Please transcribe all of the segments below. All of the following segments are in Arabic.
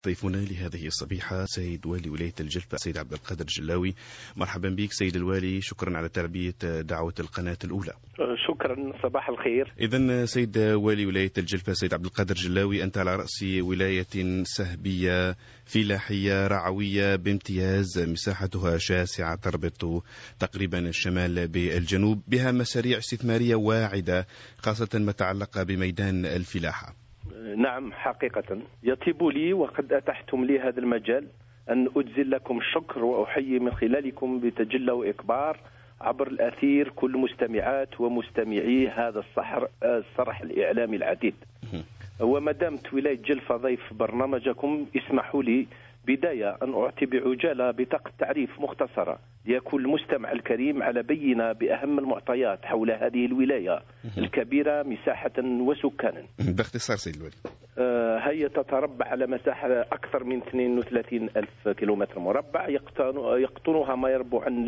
ضيفنا لهذه الصبيحة سيد والي ولاية الجلفة سيد عبد القادر الجلاوي. مرحبا بك سيد الوالي، شكرا على تلبية دعوة القناة الأولى. شكرا، صباح الخير. إذن سيد والي ولاية الجلفة سيد عبد القادر الجلاوي، أنت على رأس ولاية سهبية فلاحية رعوية بامتياز، مساحتها شاسعة تربط تقريبا الشمال بالجنوب، بها مشاريع استثمارية واعدة خاصة ما تعلق بميدان الفلاحة. نعم، حقيقة يطيب لي وقد أتحتم لي هذا المجال أن أجزل لكم الشكر وأحيي من خلالكم بتجلى وإكبار عبر الأثير كل مستمعات ومستمعي هذا الصرح الإعلامي العديد. وما دامت ولاية جلفة ضيف برنامجكم، اسمحوا لي بداية أن أعطي بعجالة بطاقة تعريف مختصرة ليكون المستمع الكريم على بينة بأهم المعطيات حول هذه الولاية الكبيرة مساحة وسكانا. باختصار سيد الوالي، هي تتربع على مساحة أكثر من 32 ألف كيلومتر مربع، يقطنها ما يربو عن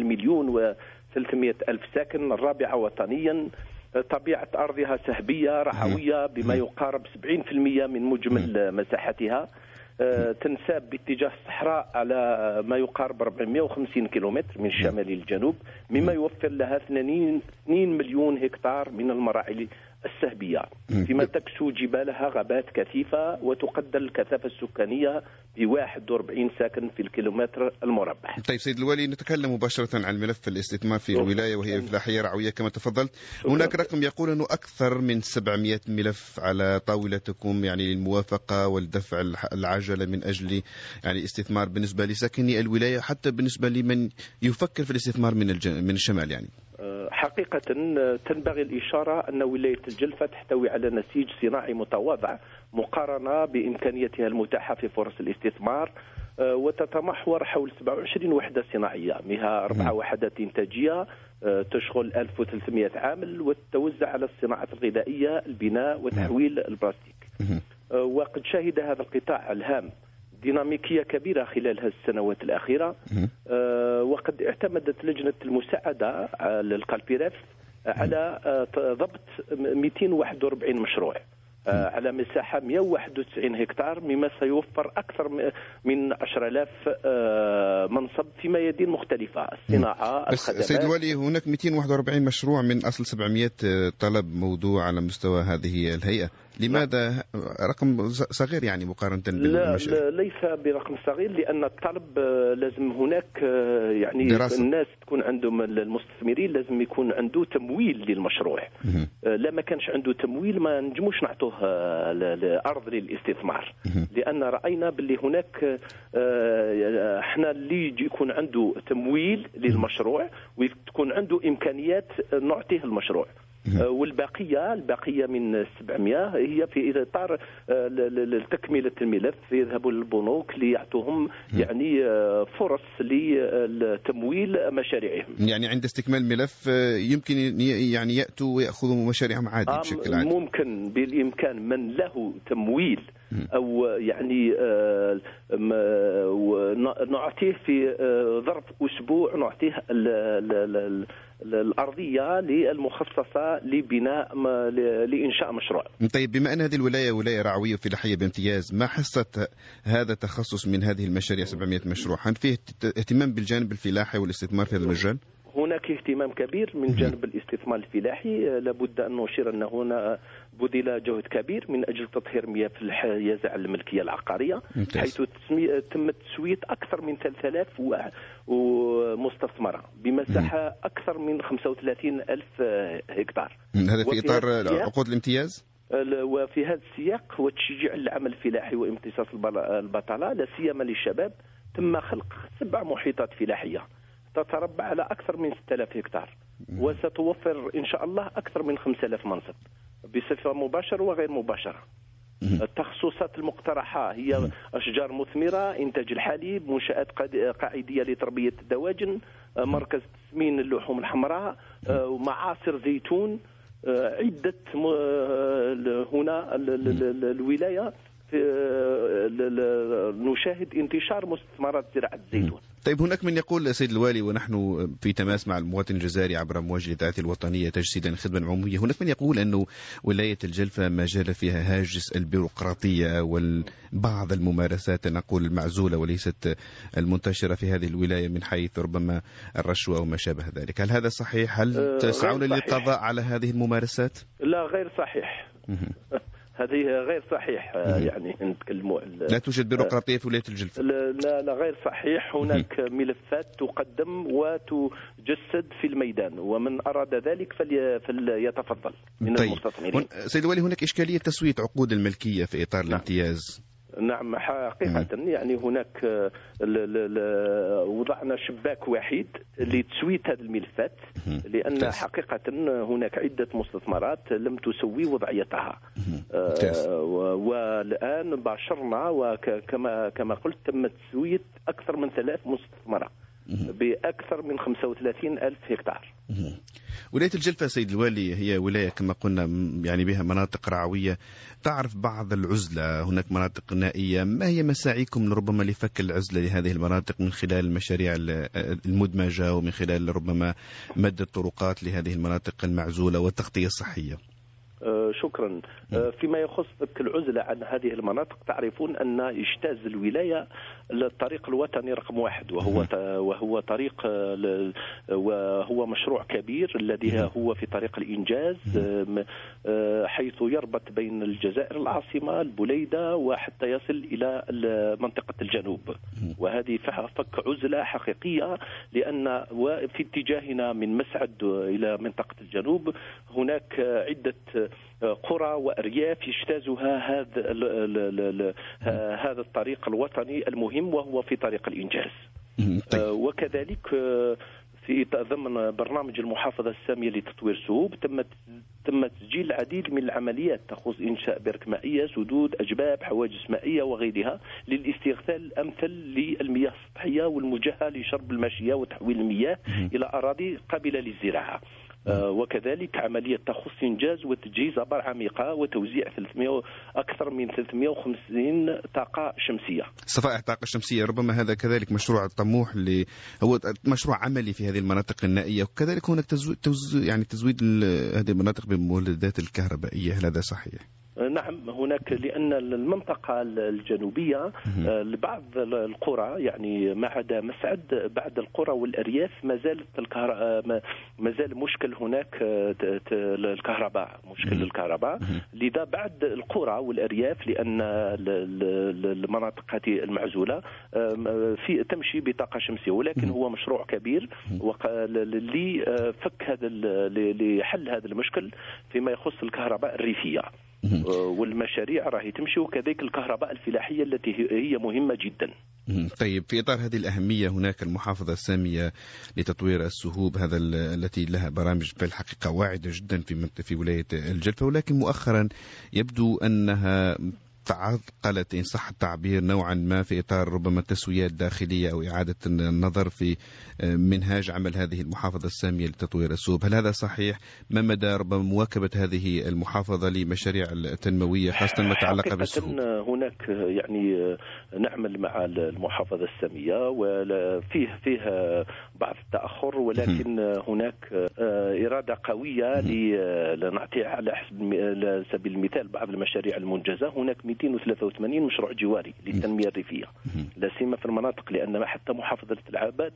1,300,000 ساكن، الرابعة وطنيا. طبيعة أرضها سهبية رعوية بما يقارب 70% من مجمل مساحتها، تنساب باتجاه الصحراء على ما يقارب 450 كيلومتر من الشمال للجنوب، مما يوفر لها 2 مليون هكتار من المراعي السهبية، فيما تكسو جبالها غابات كثيفة، وتقدر الكثافة السكانية ب41 ساكن في الكيلومتر المربع. طيب سيد الوالي، نتكلم مباشرة عن ملف الاستثمار في الولاية وهي فلاحية رعوية كما تفضلت. هناك رقم يقول أنه أكثر من 700 ملف على طاولتكم، يعني للموافقة والدفع العجلة من أجل يعني استثمار بالنسبة لساكني الولاية، حتى بالنسبة لمن يفكر في الاستثمار من الشمال. يعني حقيقة تنبغي الإشارة أن ولاية الجلفة تحتوي على نسيج صناعي متواضع مقارنة بإمكانياتها المتاحة في فرص الاستثمار، وتتمحور حول 27 وحدة صناعية، منها 4 وحدات إنتاجية تشغل 1300 عامل، وتتوزع على الصناعة الغذائية، البناء وتحويل البلاستيك. وقد شهد هذا القطاع الهام ديناميكية كبيرة خلال هذه السنوات الأخيرة، وقد اعتمدت لجنة المساعدة للقلبيرف على ضبط 241 مشروع على مساحة 191 هكتار، مما سيوفر أكثر من 10,000 منصب في ميادين مختلفة، الصناعة، الخدمات. سيد الوالي، هناك 241 مشروع من أصل 700 طلب موضوع على مستوى هذه الهيئة. لماذا رقم صغير يعني مقارنة بالمشاريع؟ لا، ليس برقم صغير، لأن الطلب لازم هناك يعني دراسة. الناس تكون عندهم، المستثمرين لازم يكون عنده تمويل للمشروع. لا ما كانش عنده تمويل ما نجموش نعطوه الأرض للاستثمار، لأن رأينا باللي هناك احنا اللي يكون عنده تمويل للمشروع وتكون عنده إمكانيات نعطيه المشروع، والبقية من 700 هي في إطار تكملة الملف، يذهبوا للبنوك ليعطوهم يعني فرص لتمويل مشاريعهم. يعني عند استكمال الملف يمكن يعني يأتوا ويأخذوا مشاريعهم عادي بشكل عادي. ممكن بالإمكان من له تمويل أو يعني نعطيه في ظرف أسبوع، نعطيه الأرضية المخصصة لبناء لإنشاء مشروع. طيب، بما أن هذه الولاية ولاية رعوية فلاحية بامتياز، ما حصة هذا التخصص من هذه المشاريع 700 مشروع؟ هل فيه اهتمام بالجانب الفلاحي والاستثمار في هذا المجال؟ هناك اهتمام كبير من جانب الاستثمار الفلاحي. لابد أن نشير أن هنا بذل جهد كبير من أجل تطهير مياه الحيازة الملكية العقارية، حيث تم تسوية أكثر من 3,000 مستثمرة بمساحة أكثر من 35,000 هكتار. هذا في إطار عقود الامتياز؟ وفي هذا السياق وتشجيع العمل الفلاحي وامتصاص البطالة لا سيما للشباب، تم خلق 7 محيطات فلاحية تتربع على أكثر من 6,000 هكتار، وستوفر إن شاء الله أكثر من 5,000 منصب بصفة مباشرة وغير مباشرة. التخصصات المقترحة هي أشجار مثمرة، إنتاج الحليب، منشآت قاعدية لتربية الدواجن، مركز تسمين اللحوم الحمراء، معاصر زيتون، عدة هنا الولاية نشاهد انتشار مستثمرات زراعة الزيتون. طيب، هناك من يقول سيد الوالي، ونحن في تماس مع المواطن الجزائري عبر أمواج الإذاعة الوطنية تجسيدا الخدمة العمومية، هناك من يقول أنه ولاية الجلفة ما زال فيها هاجس البيروقراطية وبعض الممارسات نقول المعزولة وليست المنتشرة في هذه الولاية، من حيث ربما الرشوة وما شابه ذلك. هل هذا صحيح؟ هل تسعون للقضاء على هذه الممارسات؟ لا، غير صحيح. هذه غير صحيح. يعني نتكلموا لا توجد بيروقراطية في ولاية الجلفة. لا غير صحيح. هناك ملفات تقدم وتجسد في الميدان، ومن أراد ذلك فليتفضل من المستثمرين. سيد الوالي، هناك إشكالية تسوية عقود الملكية في إطار الامتياز. نعم، حقيقة يعني هناك وضعنا شباك وحيد لتسوية هذه الملفات، لأن حقيقة هناك عدة مستثمرات لم تسوي وضعيتها. والآن باشرنا، وكما قلت تم تسوية أكثر من 3 مستثمرات بأكثر من 35 ألف هكتار. ولاية الجلفة سيد الوالي هي ولاية كما قلنا يعني بها مناطق رعوية، تعرف بعض العزلة، هناك مناطق نائية. ما هي مساعيكم ربما لفك العزلة لهذه المناطق من خلال المشاريع المدمجة، ومن خلال ربما مد الطرقات لهذه المناطق المعزولة والتغطية الصحية؟ شكرا. فيما يخص العزلة عن هذه المناطق، تعرفون أن اجتاز الولاية الطريق الوطني رقم 1، وهو طريق، وهو مشروع كبير الذي هو في طريق الإنجاز، حيث يربط بين الجزائر العاصمة البليدة وحتى يصل إلى منطقة الجنوب. وهذه فك عزلة حقيقية، لأن في اتجاهنا من مسعد إلى منطقة الجنوب هناك عدة قرى وأرياف يجتازها هذا الطريق الوطني المهم، وهو في طريق الإنجاز. وكذلك في ضمن برنامج المحافظة السامية لتطوير سهوب تم تسجيل العديد من العمليات تخص إنشاء برك مائية، سدود، أجباب، حواجز مائية وغيرها، للاستغلال الأمثل للمياه السطحية والموجهة لشرب الماشية وتحويل المياه إلى أراضي قابلة للزراعة. وكذلك عملية تخص إنجاز وتجهيز أبار عميقة وتوزيع أكثر من 350 طاقة شمسية، صفائح طاقة شمسية. ربما هذا كذلك مشروع طموح هو مشروع عملي في هذه المناطق النائية. وكذلك هناك تزويد هذه المناطق بمولدات الكهربائية. هل هذا صحيح؟ نعم، هناك لأن المنطقة الجنوبية لبعض القرى، يعني ما عدا مسعد، بعض القرى والأرياف ما زال مشكل هناك الكهرباء، مشكل الكهرباء. لذا بعض القرى والأرياف، لأن المناطق هذه المعزولة تمشي بطاقة شمسية، ولكن هو مشروع كبير لفك لحل هذا المشكل فيما يخص الكهرباء الريفية. والمشاريع راهي تمشي، وكذلك الكهرباء الفلاحية التي هي مهمة جدا. طيب، في إطار هذه الأهمية هناك المحافظة السامية لتطوير السهوب، هذا التي لها برامج في الحقيقة واعدة جدا في ولاية الجلفة، ولكن مؤخرا يبدو أنها تعقلت إن صح التعبير نوعا ما في إطار ربما تسويات داخلية أو إعادة النظر في منهاج عمل هذه المحافظة السامية لتطوير السهوب. هل هذا صحيح؟ ما مدى ربما مواكبة هذه المحافظة لمشاريع التنموية خاصة ما يتعلق بالسهوب؟ هناك يعني نعمل مع المحافظة السامية وفيها بعض التأخر، ولكن هناك إرادة قوية لنعطي على سبيل المثال بعض المشاريع المنجزة. هناك 283 مشروع جواري للتنمية الريفية، لا سيما في المناطق، لأن حتى محافظة العابات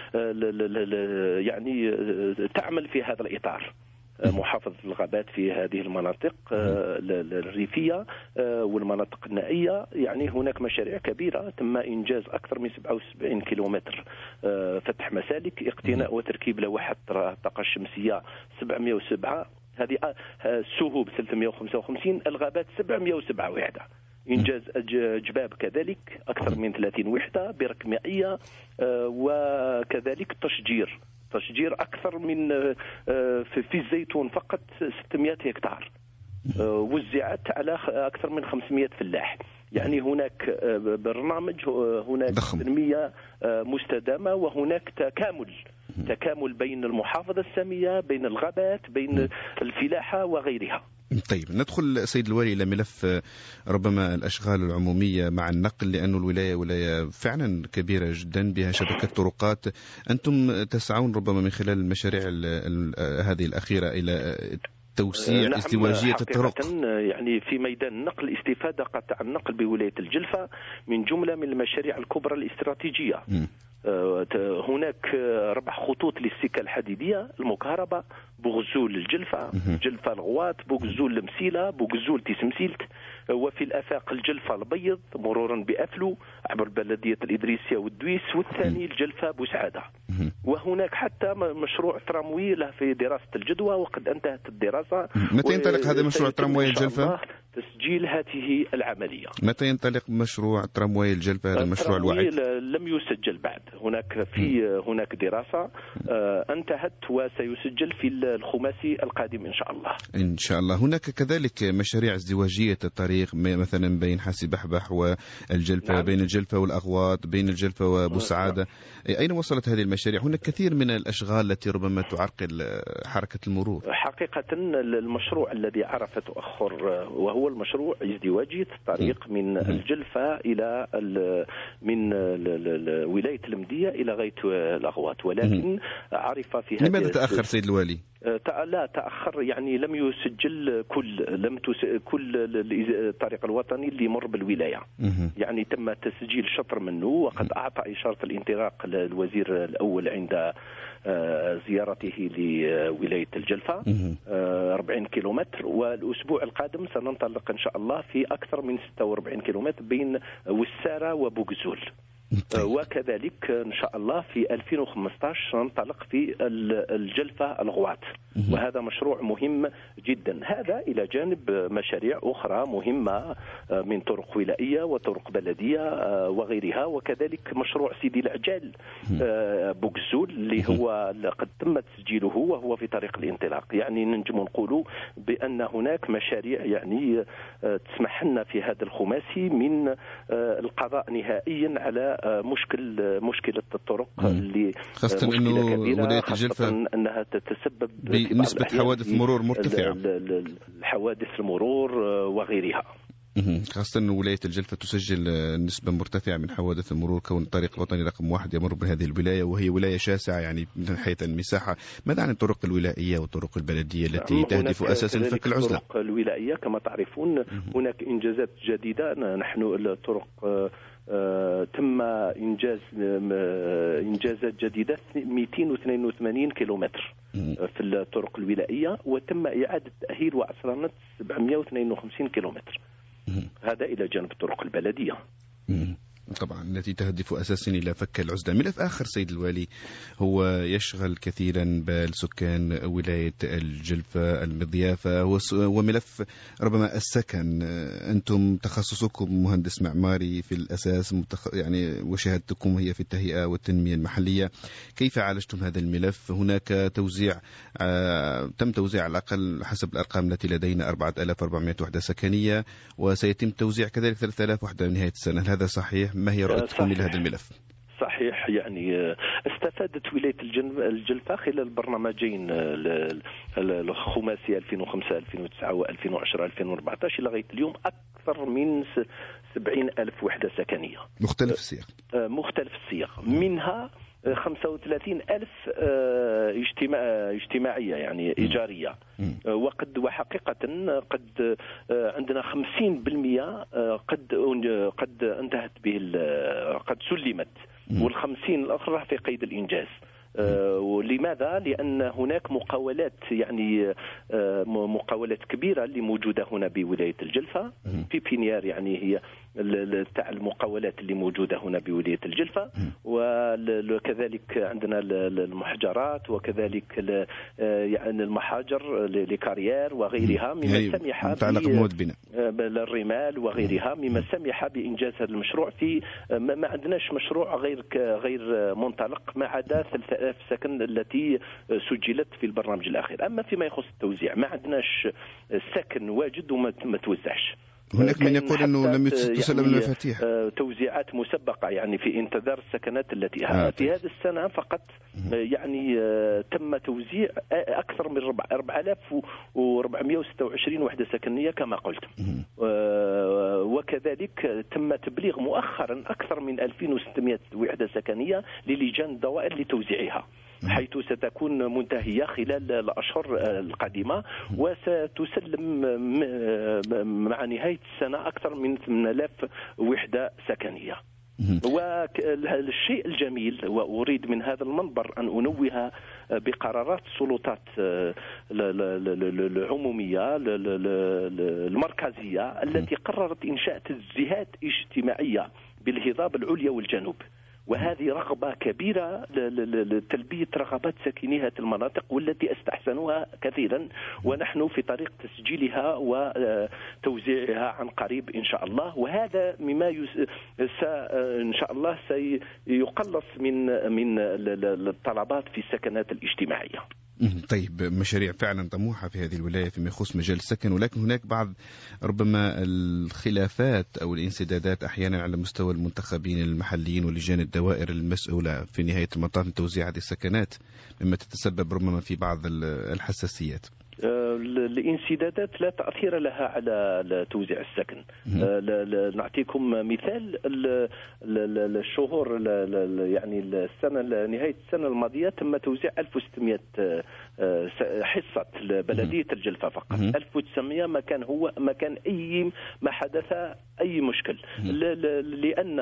يعني تعمل في هذا الإطار. محافظة الغابات في هذه المناطق الريفية والمناطق النائية، يعني هناك مشاريع كبيرة تم إنجاز أكثر من 77 كيلومتر فتح مسالك، اقتناء وتركيب لوحات الطاقة الشمسية 707، هذه السهوب 355، الغابات 707 وحدة، إنجاز أجباب كذلك أكثر من 30 وحدة برك مائية، وكذلك تشجير أكثر من في الزيتون فقط 600 هكتار، وزعت على أكثر من 500 فلاح. يعني هناك برنامج، هناك تنمية مستدامة، وهناك تكامل بين المحافظة السامية، بين الغابات، بين الفلاحة وغيرها. طيب ندخل سيد الوالي إلى ملف ربما الأشغال العمومية مع النقل، لأن الولاية ولاية فعلا كبيرة جدا بها شبكة طرقات. أنتم تسعون ربما من خلال المشاريع هذه الأخيرة إلى توسيع ازدواجية الطرق. يعني في ميدان النقل استفادة قطاع النقل بولاية الجلفة من جملة من المشاريع الكبرى الاستراتيجية. هناك 4 خطوط للسكة الحديدية المكهربة: بوغزول الجلفة، جلفة الغواط، بوغزول المسيلة، بوغزول تيسمسيلت، وفي الآفاق الجلفة البيض مرورا بأفلو عبر بلدية الإدريسية والدويس، والثاني الجلفة بوسعادة. وهناك حتى مشروع تراموي له في دراسة الجدوى وقد انتهت الدراسة. متى ينطلق هذا مشروع تراموي الجلفة؟ تسجيل هذه العملية. متى ينطلق مشروع تراموي الجلفة، هذا المشروع الواعد؟ لم يسجل بعد. هناك دراسة انتهت وسيسجل في الخماسي القادم إن شاء الله. إن شاء الله. هناك كذلك مشاريع ازدواجية الطريق مثلا بين حاسي بحبح والجلفة. نعم. بين الجلفة والأغواط، بين الجلفة وبوسعادة. نعم. أين وصلت هذه المشاريع؟ هناك كثير من الأشغال التي ربما تعرقل حركة المرور. حقيقة المشروع الذي عرف تأخر وهو المشروع ازدواجية الطريق من الجلفة إلى من ولاية المدية إلى غاية الأغواط، ولكن عرف في هذا. لماذا تأخر سيد الوالي؟ لا تأخر، يعني لم يسجل كل الطريق الوطني اللي يمر بالولاية. يعني تم تسجيل شطر منه، وقد أعطى إشارة الانطلاق للوزير الأول عند زيارته لولاية الجلفة 40 كيلومتر، والأسبوع القادم سننطلق إن شاء الله في أكثر من 46 كيلومتر بين وسارة وبوغزول. وكذلك إن شاء الله في 2015 سننطلق في الجلفة الغواط، وهذا مشروع مهم جدا. هذا إلى جانب مشاريع أخرى مهمة من طرق ولائية وطرق بلدية وغيرها، وكذلك مشروع سيدي العجال بوغزول اللي هو قد تم تسجيله وهو في طريق الانطلاق. يعني ننجم نقول بأن هناك مشاريع يعني تسمح لنا في هذا الخماسي من القضاء نهائيا على مشكلة الطرق اللي خاصة أنه ولاية الجلفة أنها تتسبب بنسبة حوادث مرور مرتفعة، حوادث المرور وغيرها. خاصة أن ولاية الجلفة تسجل نسبة مرتفعة من حوادث المرور، كون الطريق الوطني رقم 1 يمر بهذه الولاية، وهي ولاية شاسعة يعني من حيث المساحة. ماذا عن الطرق الولائية والطرق البلدية التي تهدف أساسا لفك العزلة؟ الطرق الولائية كما تعرفون هناك إنجازات جديدة. نحن الطرق تم إنجازات جديدة 282 كيلومتر في الطرق الولائية، وتم إعادة تأهيل وعصرنة 752 كيلومتر. هذا إلى جانب الطرق البلدية طبعا التي تهدف أساسا إلى فك العزلة. ملف آخر سيد الوالي هو يشغل كثيرا بال سكان ولاية الجلفة المضيافة، وملف ربما السكن. أنتم تخصصكم مهندس معماري في الأساس، يعني وشهادتكم هي في التهيئة والتنمية المحلية. كيف عالجتم هذا الملف؟ هناك توزيع تم توزيع على الأقل حسب الأرقام التي لدينا 4400 وحدة سكنية، وسيتم توزيع كذلك 3000 وحدة نهاية السنة. هل هذا صحيح؟ ما هي رؤيتكم لهذا الملف؟ صحيح. يعني استفادت ولاية الجلفة خلال البرنامجين الخماسي 2005 2009 و2010 2014 إلى غاية اليوم أكثر من 70,000 وحدة سكنية مختلف السياق. مختلف السياق، منها 35,000 اجتماعية يعني إيجارية، وحقيقا قد عندنا 50% قد انتهت به، قد سلمت، وال50 الأخرى في قيد الإنجاز. ولماذا؟ لأن هناك مقاولات، يعني مقاولات كبيرة اللي موجودة هنا بولاية الجلفة في بينيار، يعني هي تاع المقاولات اللي موجودة هنا بولاية الجلفة، وكذلك عندنا المحجرات، وكذلك يعني المحاجر لكارير وغيرها مما سمح بالرمال وغيرها مما سمح بإنجاز هذا المشروع. في ما عندناش مشروع غير منطلق ما عدا 3000 سكن التي سجلت في البرنامج الأخير. أما فيما يخص التوزيع ما عندناش سكن واجد وما توزعش. هناك من يقول أنه لم تسلم يعني المفاتيح. توزيعات مسبقة يعني في انتظار السكنات التي في هذه السنة فقط يعني تم توزيع أكثر من 4426 وحدة سكنية كما قلت. وكذلك تم تبليغ مؤخرا أكثر من 2600 وحدة سكنية للجان الدوائر لتوزيعها، حيث ستكون منتهية خلال الأشهر القادمة، وستسلم مع نهاية السنة أكثر من 8000 وحدة سكنية. والشيء الجميل، وأريد من هذا المنبر أن أنوه بقرارات السلطات العمومية المركزية التي قررت إنشاء تجهيزات اجتماعية بالهضاب العليا والجنوب، وهذه رغبة كبيرة لتلبية رغبات ساكني المناطق والتي استحسنوها كثيرا، ونحن في طريق تسجيلها وتوزيعها عن قريب إن شاء الله. وهذا مما إن شاء الله سيقلص من الطلبات في السكنات الاجتماعية. طيب، مشاريع فعلا طموحة في هذه الولاية فيما يخص مجال السكن، ولكن هناك بعض ربما الخلافات أو الانسدادات أحيانا على مستوى المنتخبين المحليين ولجان الدوائر المسؤولة في نهاية المطاف من توزيع هذه السكنات، مما تتسبب ربما في بعض الحساسيات. الانسدادات لا تأثير لها على توزيع السكن. نعطيكم مثال، الشهور يعني نهاية السنة الماضية تم توزيع 1600 حصة لبلدية الجلفة فقط. 1900 ما كان ما حدث أي مشكل، لأن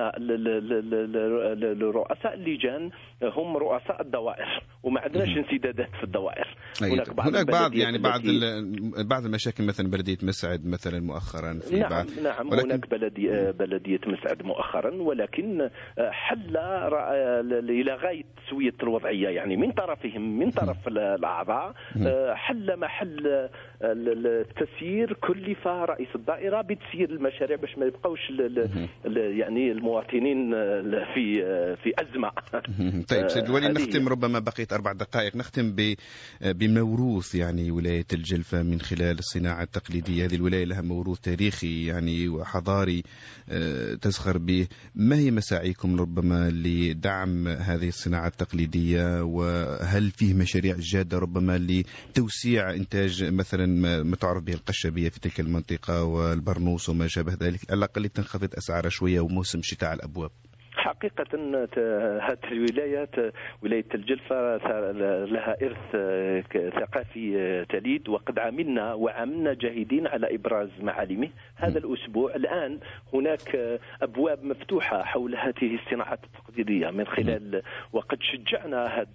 رؤساء اللجان هم رؤساء الدوائر، وما عندناش انسدادات في الدوائر. هناك بعض المشاكل، مثلا بلدية مسعد مثلا مؤخرا في نعم هناك بلدية مسعد مؤخرا، ولكن حل إلى غاية تسوية الوضعية يعني من طرفهم، من طرف الأعضاء، حل محل التسيير كلف رئيس الدائرة بتسيير المشاريع باش ما يبقوش يعني المواطنين في أزمة. طيب سيد الولي، نختم، ربما بقيت 4 دقائق، نختم بموروث يعني ولاية الجلفة من خلال الصناعة التقليدية. هذه الولاية لها موروث تاريخي يعني وحضاري تزخر به. ما هي مساعيكم ربما لدعم هذه الصناعة التقليدية، وهل فيه مشاريع جادة ربما لتوسيع إنتاج مثلا ما تعرف به القشبية في تلك المنطقة والبرنوس وما شابه ذلك، على الأقل تنخفض أسعارها شوية وموسم شتاء على الأبواب؟ حقيقة هذه الولاية، ولاية الجلفة، لها إرث ثقافي تليد، وقد عملنا جاهدين على إبراز معالمه. هذا الأسبوع الآن هناك أبواب مفتوحة حول هذه الصناعات التقليدية من خلال، وقد شجعنا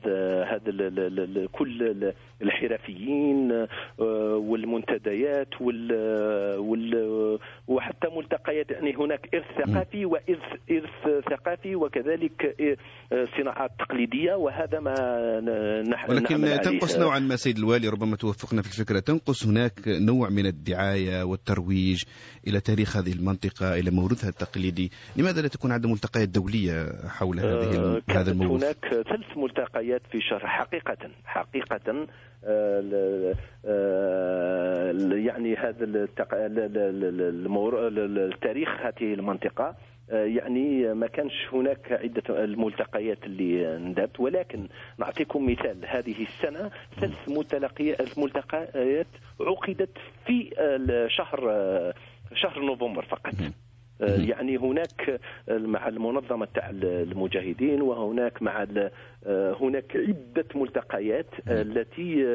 كل الحرفيين والمنتديات وحتى ملتقيات. يعني هناك إرث ثقافي وإرث ثقافي وكذلك صناعات تقليدية، وهذا ما ولكن تنقص نوعا ما سيد الوالي، ربما توفقنا في الفكرة، تنقص هناك نوع من الدعاية والترويج إلى تاريخ هذه المنطقة، إلى موروثها التقليدي. لماذا لا تكون عندنا ملتقيات دولية حول هذا الموروث؟ هناك 3 ملتقيات في شهر حقيقة يعني هذا التاريخ هذه المنطقة، يعني ما كانش هناك عدة الملتقيات اللي ندبت. ولكن نعطيكم مثال، هذه السنة 3 ملتقيات عقدت في شهر نوفمبر فقط. يعني هناك مع المنظمة تاع المجاهدين، وهناك هناك عدة ملتقيات التي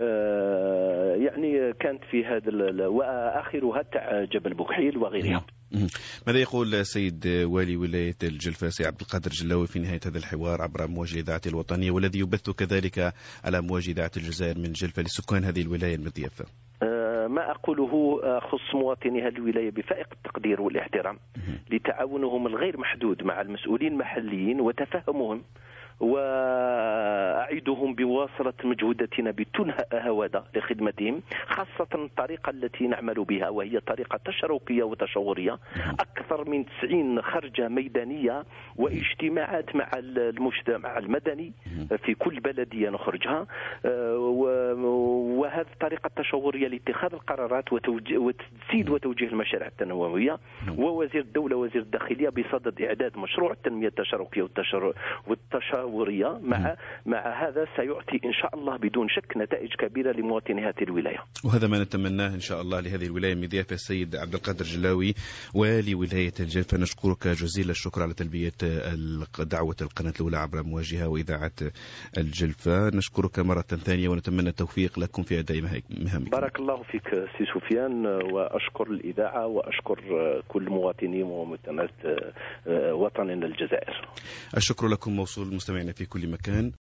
يعني كانت في هذا، وآخرها تاع جبل بوكحيل وغيرها. ماذا يقول سيد والي ولاية الجلفة سي عبد القادر جلاوي في نهاية هذا الحوار عبر أمواج الإذاعة الوطنية، والذي يبث كذلك على أمواج إذاعة الجزائر من جلفة لسكان هذه الولاية المضيافة؟ ما أقوله خص مواطني هذه الولاية بفائق التقدير والاحترام لتعاونهم الغير محدود مع المسؤولين المحليين وتفهمهم وأعدهم بمواصلة مجهوداتنا بتنهى هذا لخدمتهم، خاصة الطريقة التي نعمل بها وهي طريقة تشاركية وتشاورية. أكثر من 90 خرجة ميدانية واجتماعات مع المجتمع المدني في كل بلدية نخرجها، وهذه الطريقة التشاورية لاتخاذ القرارات وتسييد وتوجيه المشاريع التنموية. ووزير الدولة وزير الداخلية بصدد إعداد مشروع التنمية التشاركية والتشاورية. مع هذا سيعطي إن شاء الله بدون شك نتائج كبيرة لمواطني هذه الولاية، وهذا ما نتمناه إن شاء الله لهذه الولاية. من ضيافة السيد عبد القادر جلاوي والي ولاية الجلفة، نشكرك جزيل الشكر على تلبية دعوة القناة الأولى عبر مواجهة وإذاعة الجلفة. نشكرك مرة ثانية ونتمنى التوفيق لكم في أداء مهامكم. بارك الله فيك سي سفيان، وأشكر الإذاعة وأشكر كل مواطني ومواطنات وطننا الجزائر. الشكر لكم موصول مستمعينا في كل مكان.